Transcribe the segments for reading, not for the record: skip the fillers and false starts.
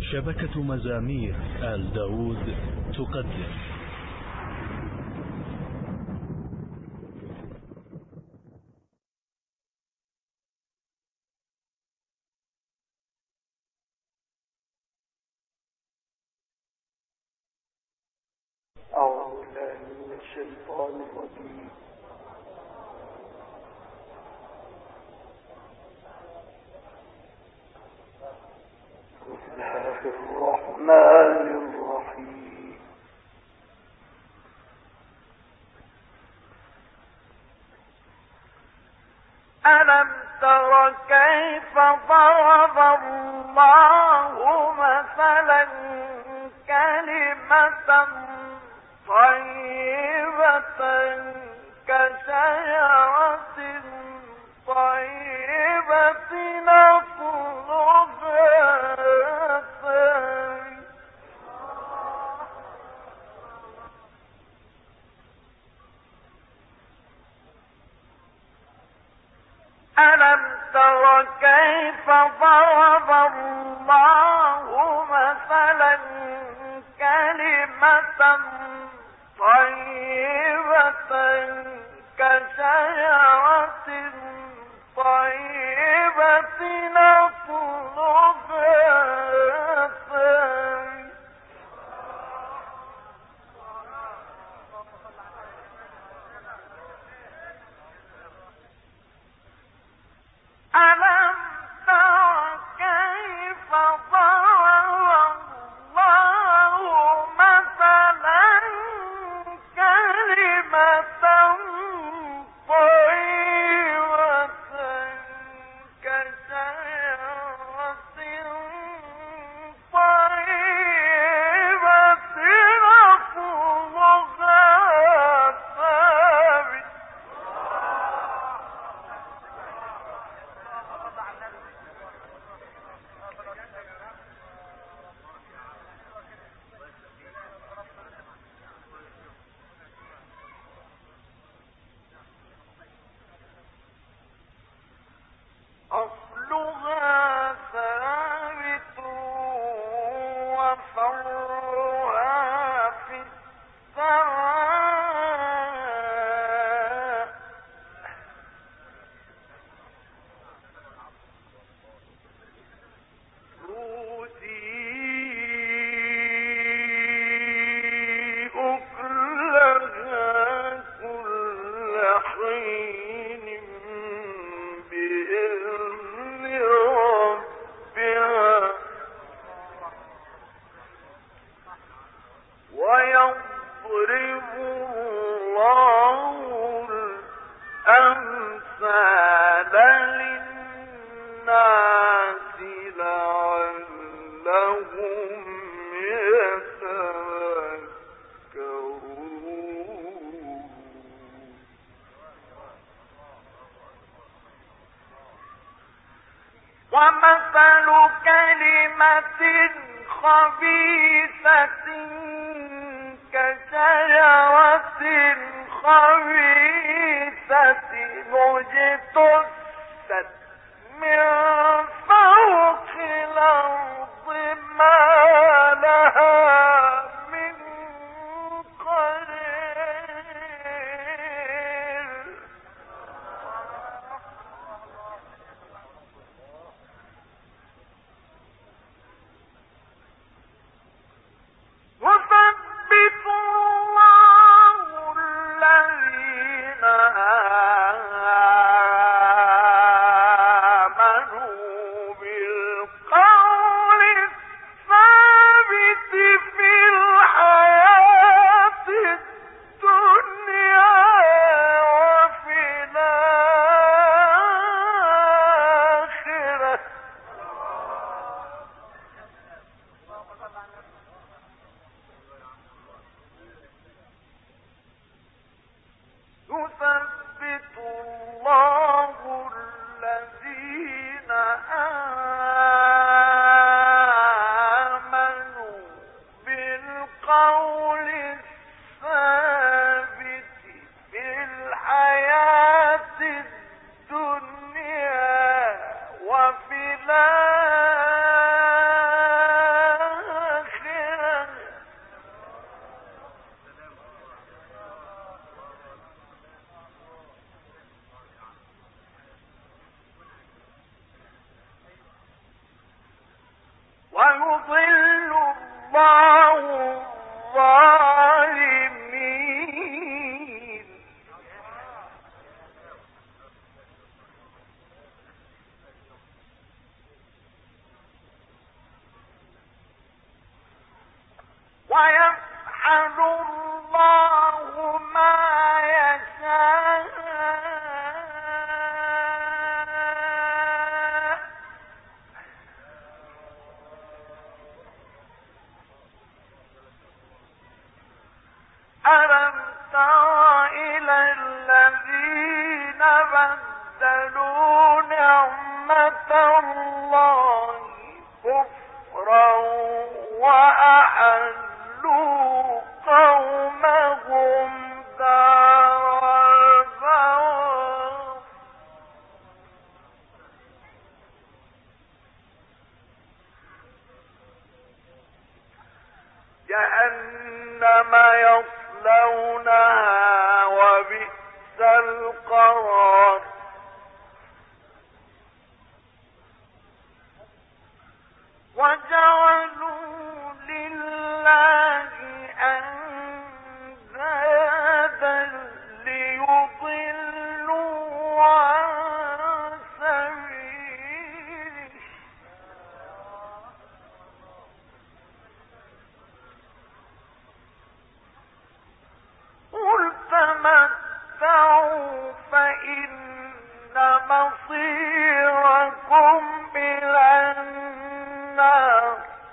شبكة مزامير آل داود تقدم أعوذ بالله من الشيطان الرجيم. بسم الله الرحمن الرحيم. ألم تر كيف ضرب الله مثلا كلمة طيبة كشجرة طيبة أصلها ثابت. ألم تر كيف ضرب الله مثلا كلمة طيبة كشجرة طيبة أصلها ثابت. ألم تر كيف ضرب الله مثلا كلمة طيبة كشجرة طيبة أصلها ثابت. أصلها ثابت وفرعها في السماء. تؤتي أكلها كل حين بإذن ربها ويضرب الله الأمثال للناس لعلهم يتذكرون. ومثل كلمة خبيثة كشجرة خبيثة اجتثت من فوق الأرض ما لها من قرير. يثبت الله الذين آمنوا ويضل الله الظالمين. ويفعل الله ما يشاء. ألم تر إلى الذين بدلوا نعمة الله كفرا وأحلوا قومهم دار البوار جهنم يصلونها وبئس القرار. وجعلوا لله أندادا ليضلوا عن سبيله. قل تمتعوا فإن مصيركم إلى النار.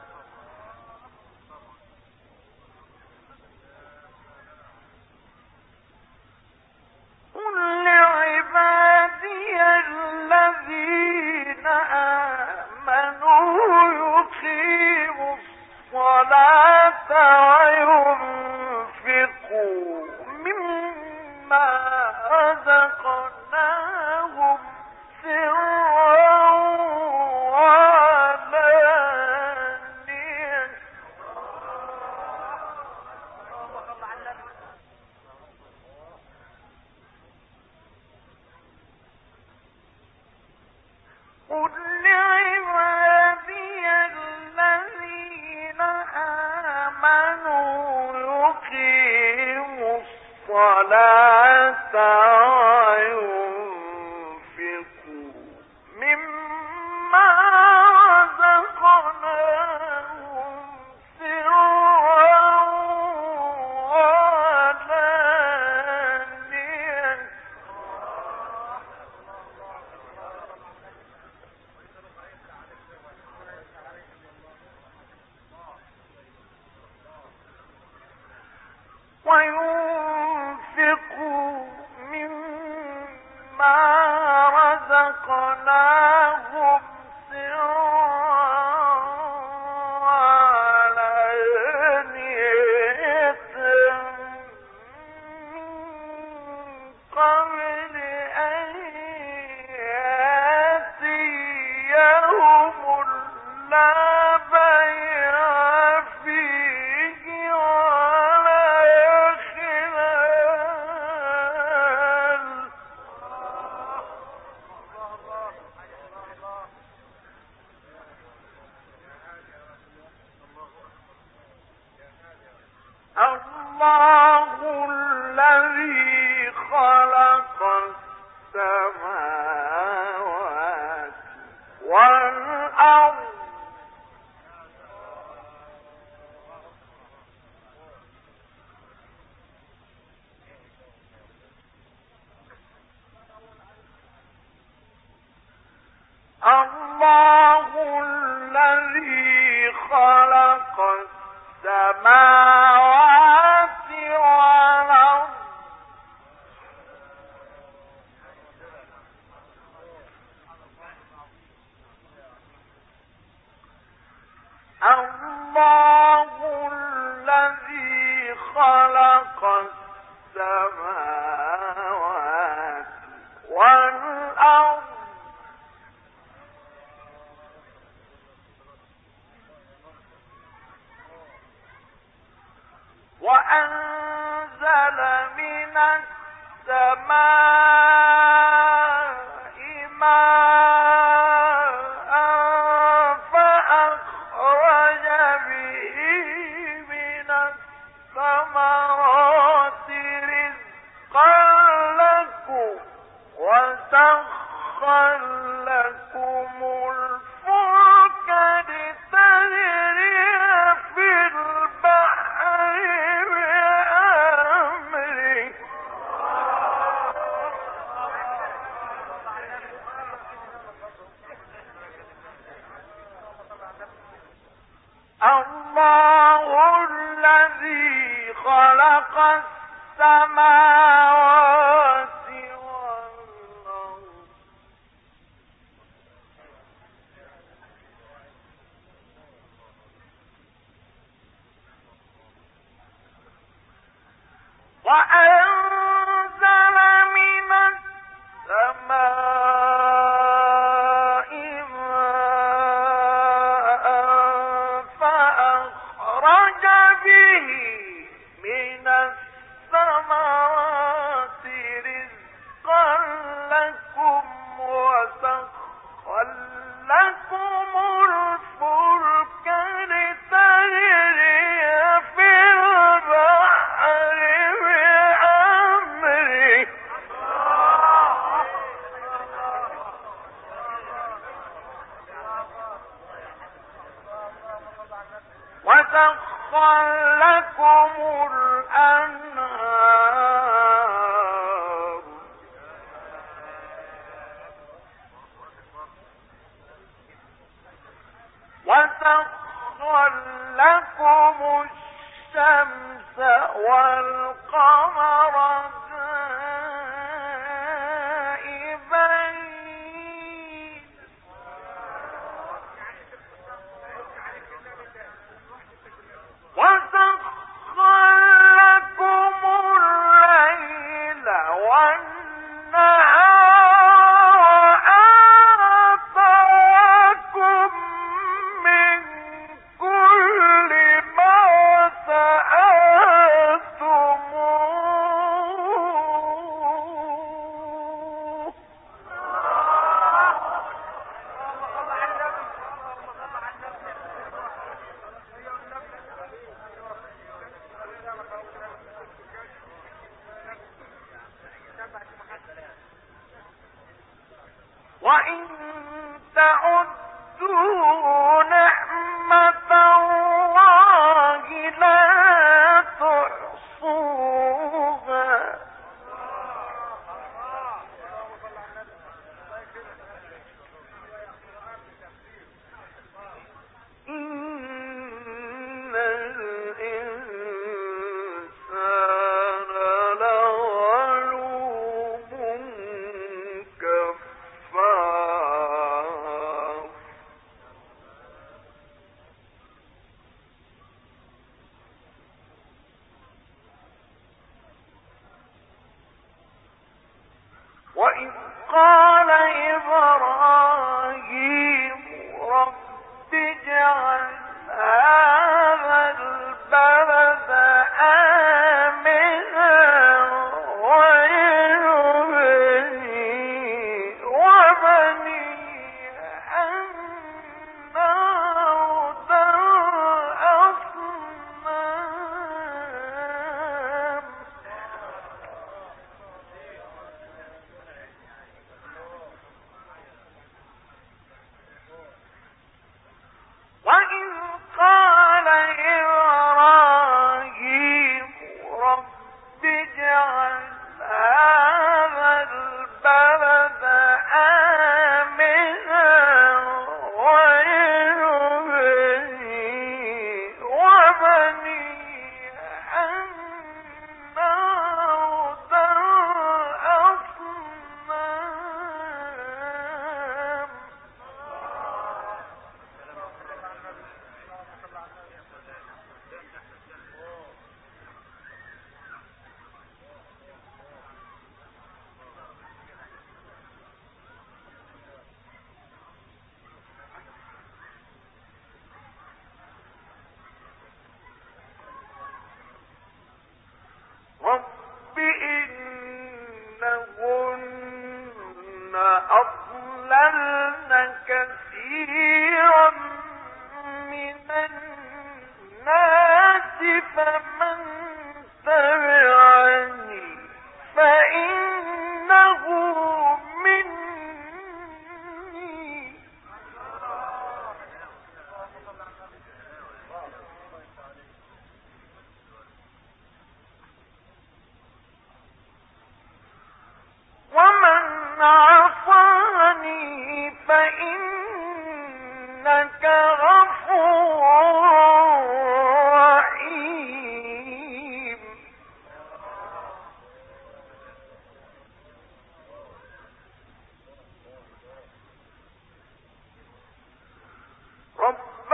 قل لعبادي الذين آمنوا يقيموا الصلاة وينفقوا مما رزقناهم سرا وعلانية. قل لعبادي الذين آمنوا يقيموا الصلاة وينفقوا مما رزقناهم سرا وعلانية. وينفقوا مما رزقناهم سرا وعلانية من قبل أن يأتي يوم لا بيع فيه ولا خلال. الله الذي خلق السماوات والأرض الله الذي خلق السماوات والأرض الله الذي خلق السماوات والأرض وأنزل من السماء ماء فأخرج خلق السماوات والأرض وأنزل من السماء ماء فأخرج به من الثمرات رزقا لكم وسخر لكم الفلك لتجري في البحر بأمره وسخر لكم الأنهار وسخر لكم الشمس والقمر دائبين وسخر لكم الليل والنهار وآتاكم من كل ما سألتموه وإن تعدوا نعمة الله لا تحصوها إن الإنسان لظلوم كفار وإذ قال إبراهيم رب اجعل هذا البلد آمنا واجنبني وبني أن نعبد الأصنام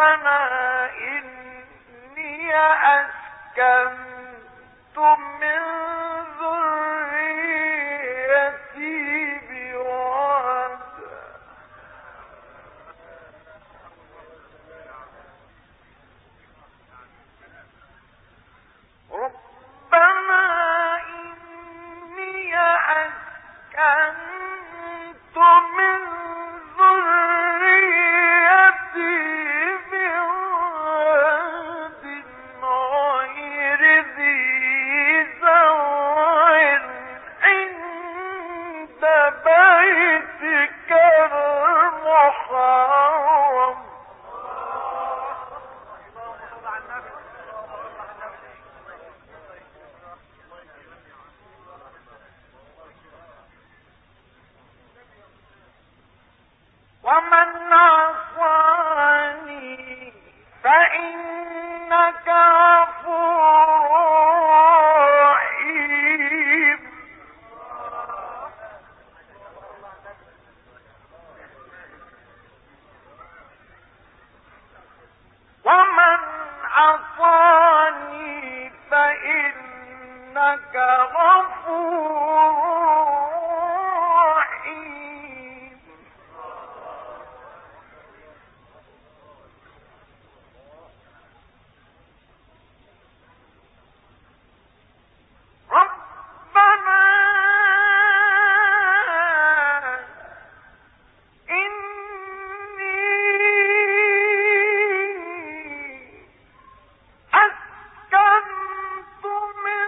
إني أسكنت من ذريتي بواد ربنا إني أسكنت من ذريتي بواد غير ذي زرع عند بيتك المحرم ومن عصاني فإنك غفور رحيم ومن عصاني فإنك غفور رحيم ربنا إني أسكنت من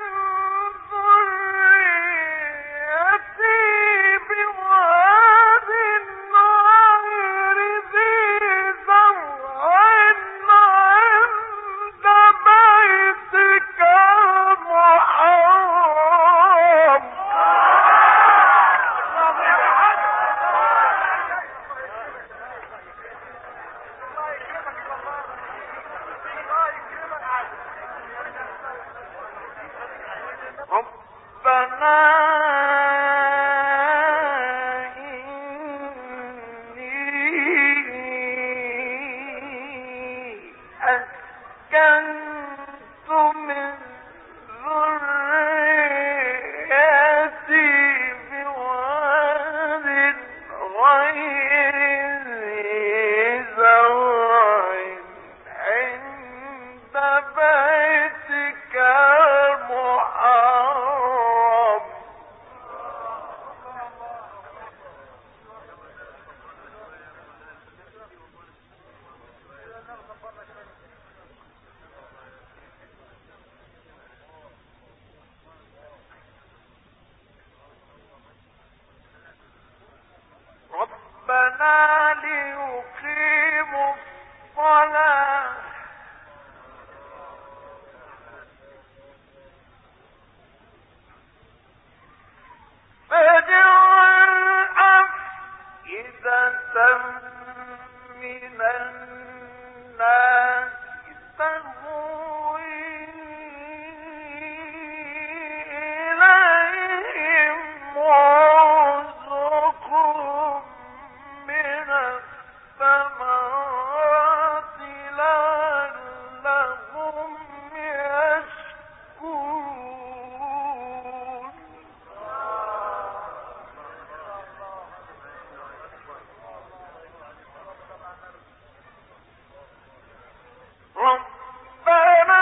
ذريتي بواد غير ذي زرع عند بيتك المحرم ربنا إني أسكنت من ذريتي بواد غير ذي زرع عند بيتك المحرم ربنا ليقيموا الصلاة فاجعل أفئدة من الناس تهوي إليهم وارزقهم من الثمرات لعلهم يشكرون ربنا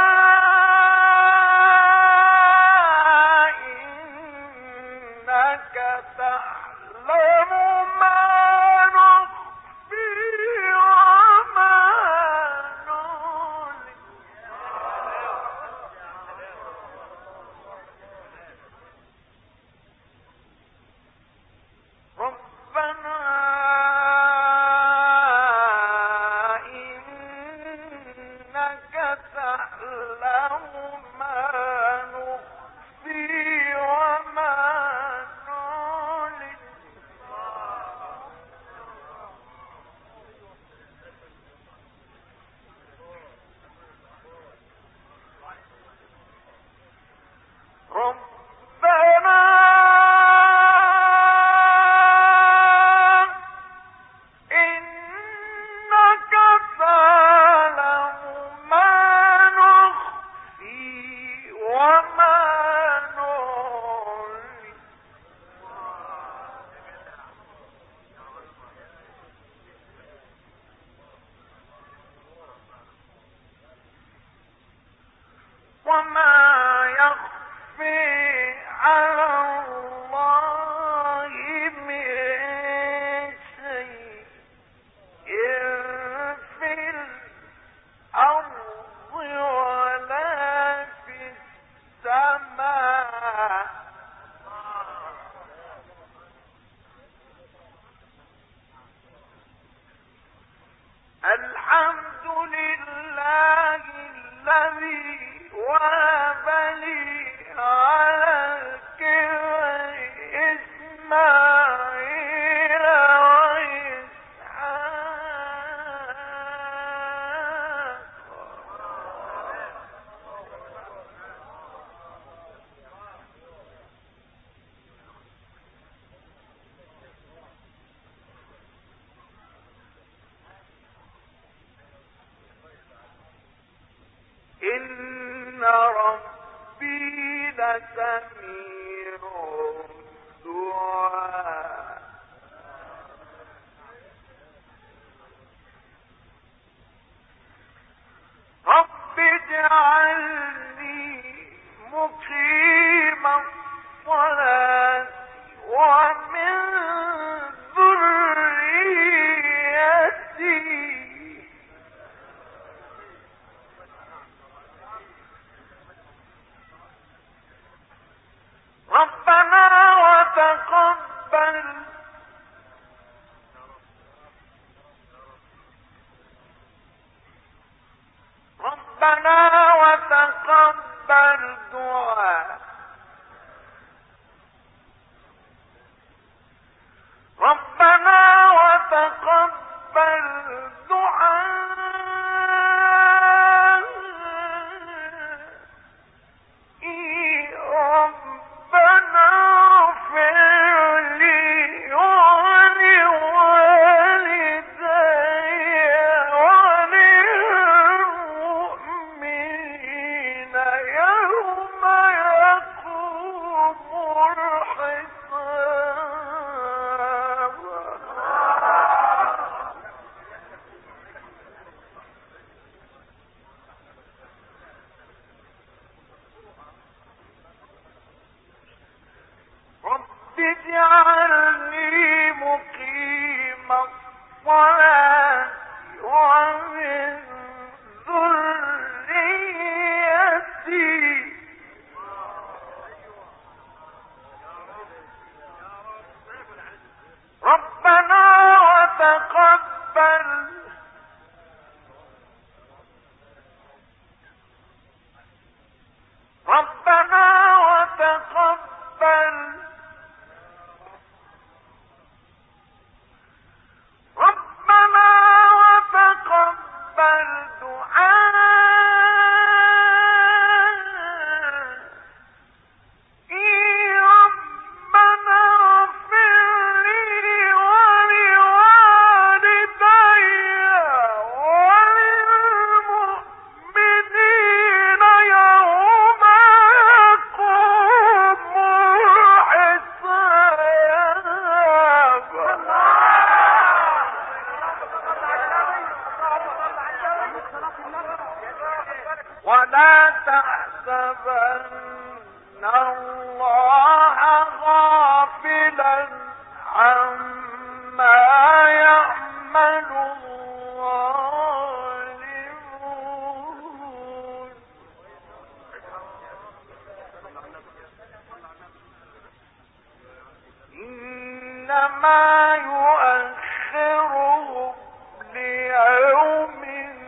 إنك تعلم ما نخفي وما نعلن ربنا إنك تعلم ما نخفي وما نعلن ربنا إنك تعلم إن ربي لسميع الدعاء رب اجعلني مقيم الصلاة ومن ذريتي ربنا وتقبل دعاء ربنا وتقبل دعاء ربنا اغفر لي ولوالدي وللمؤمنين يوم يقوم الحساب رب اجعلني مقيم الصلاة ومن ذريتي ربنا وتقبل ربنا وتقبل ربنا وتقبل دعاء ربنا اغفر لي ولوالدي وللمؤمنين يوم يقوم الحساب ولا تحسبن الله غافلا عما يعمل الظالمون إنما يؤخرهم ليوم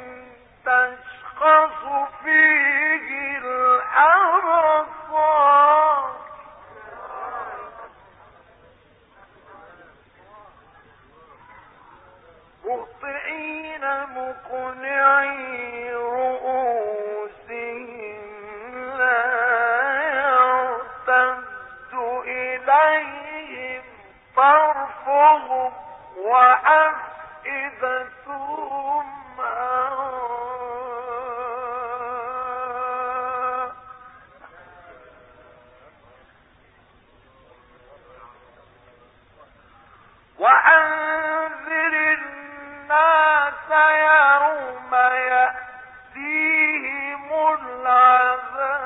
تشخص فيه الأبصار مهطعين مقنعي رؤوسهم لا يرتد إليهم طرفهم وأفئدتهم وأنذر الناس يوم يأتيهم العذاب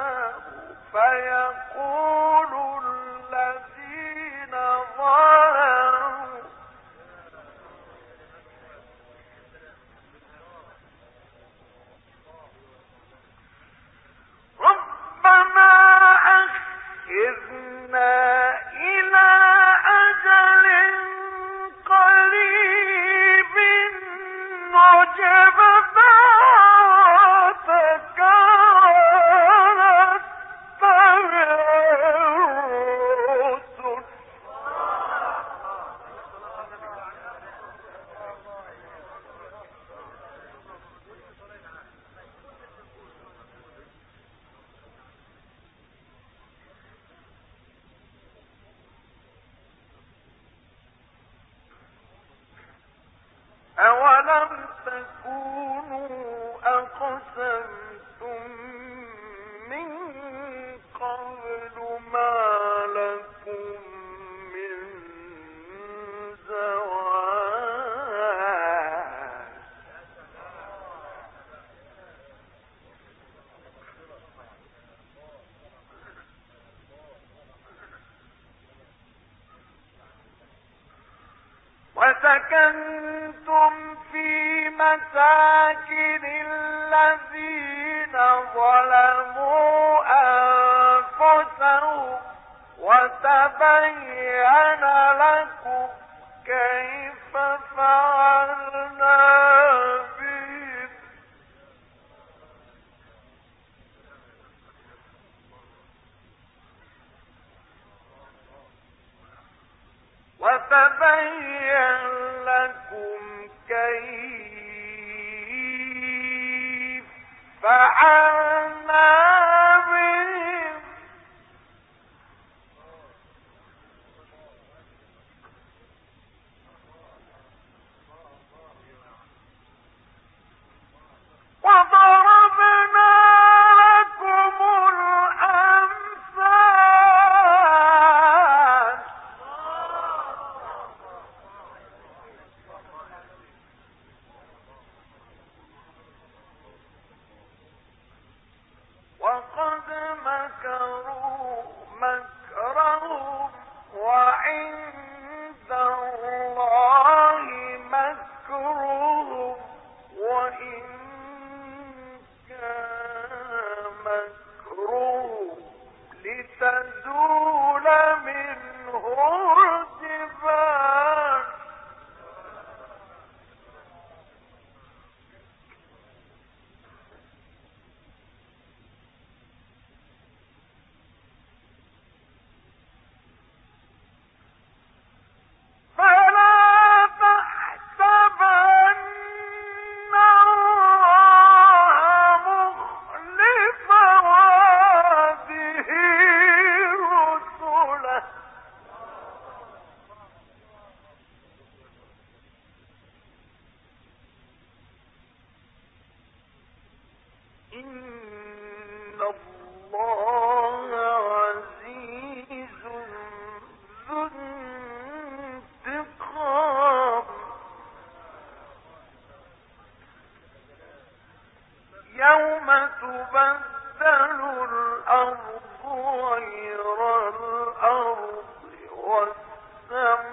أولم تكونوا أقسمتم من قبل ما لكم من زوال وسكنتم في مساكن الذين ظلموا أنفسهم وتبين لكم كيف فعلنا بهم فعلنا بهم وضربنا لكم الأمثال وقد مكروا مكرهم وعند الله مكرهم وإن كان مكرهم لتزول منه الجبال إن الله عزيز ذو انتقام يوم تبدل الأرض غير الأرض والسماء